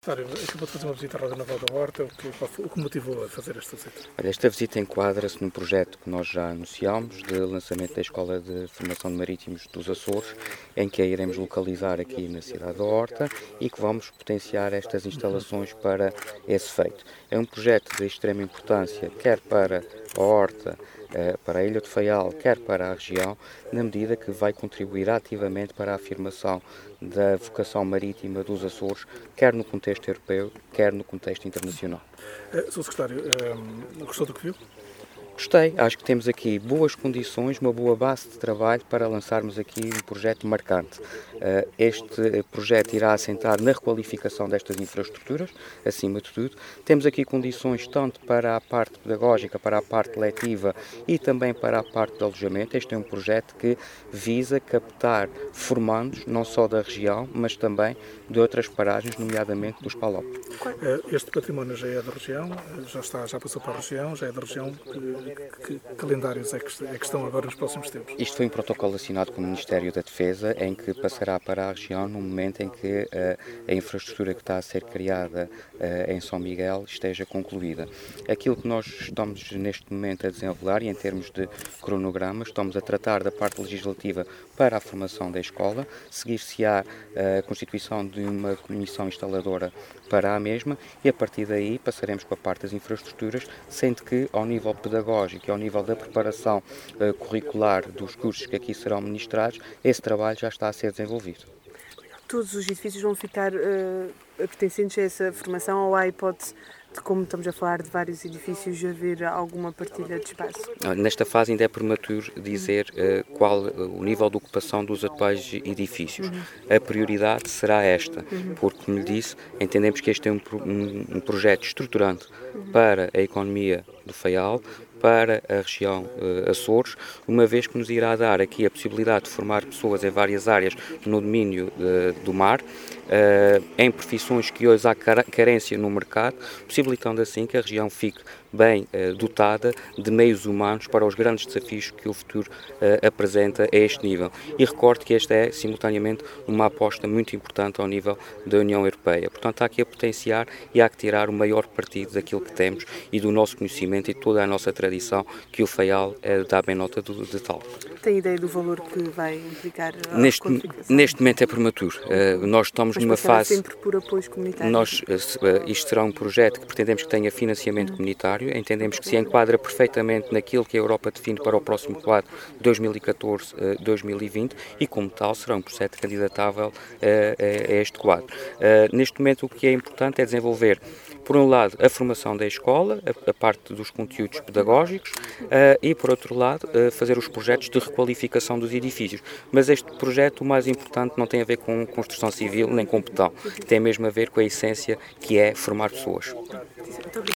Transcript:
Secretário, acabou de fazer uma visita à Roda Naval da Horta. O que motivou a fazer esta visita? Olha, esta visita enquadra-se num projeto que nós já anunciámos de lançamento da Escola de Formação de Marítimos dos Açores, em que a iremos localizar aqui na cidade da Horta e que vamos potenciar estas instalações para esse feito. É um projeto de extrema importância, quer para a Horta, para a Ilha de Faial, quer para a região, na medida que vai contribuir ativamente para a afirmação da vocação marítima dos Açores, quer no contexto europeu, quer no contexto internacional. Sr. Secretário, gostou do que viu? Gostei, acho que temos aqui boas condições, uma boa base de trabalho para lançarmos aqui um projeto marcante. Este projeto irá assentar na requalificação destas infraestruturas, acima de tudo. Temos aqui condições tanto para a parte pedagógica, para a parte letiva e também para a parte de alojamento. Este é um projeto que visa captar formandos, não só da região, mas também de outras paragens, nomeadamente dos PALOP. Este património já é da região, já passou para a região, já é da região. Que calendários é que estão agora nos próximos tempos? Isto foi um protocolo assinado com o Ministério da Defesa, em que passará para a região no momento em que a infraestrutura que está a ser criada em São Miguel esteja concluída. Aquilo que nós estamos neste momento a desenrolar, e em termos de cronogramas, estamos a tratar da parte legislativa para a formação da escola, seguir-se-á a constituição de uma comissão instaladora para a mesma e a partir daí passaremos para a parte das infraestruturas, sendo que ao nível pedagógico e ao nível da preparação curricular dos cursos que aqui serão ministrados, esse trabalho já está a ser desenvolvido. Todos os edifícios vão ficar pertencentes a essa formação ou há hipótese de, como estamos a falar de vários edifícios, haver alguma partilha de espaço? Nesta fase ainda é prematuro dizer qual o nível de ocupação dos atuais edifícios. A prioridade será esta, porque, como lhe disse, entendemos que este é um projeto estruturante para a economia do Faial, para a região Açores, uma vez que nos irá dar aqui a possibilidade de formar pessoas em várias áreas no domínio do mar, em profissões que hoje há carência no mercado, possibilitando assim que a região fique bem dotada de meios humanos para os grandes desafios que o futuro apresenta a este nível. E recordo que esta é, simultaneamente, uma aposta muito importante ao nível da União Europeia. Portanto, há aqui a potenciar e há que tirar o maior partido daquilo que temos e do nosso conhecimento e de toda a nossa tradição, que o Faial dá bem nota de tal. Tem ideia do valor que vai implicar a neste momento é prematuro. Nós estamos numa fase... sempre por apoios comunitários? Isto será um projeto que pretendemos que tenha financiamento comunitário. Entendemos que se enquadra perfeitamente naquilo que a Europa define para o próximo quadro 2014-2020 e, como tal, será um projeto candidatável a este quadro. Neste momento, o que é importante é desenvolver, por um lado, a formação da escola, a parte dos conteúdos pedagógicos, e, por outro lado, fazer os projetos de requalificação dos edifícios. Mas este projeto, o mais importante, não tem a ver com construção civil nem com betão. Tem mesmo a ver com a essência que é formar pessoas. Muito obrigada.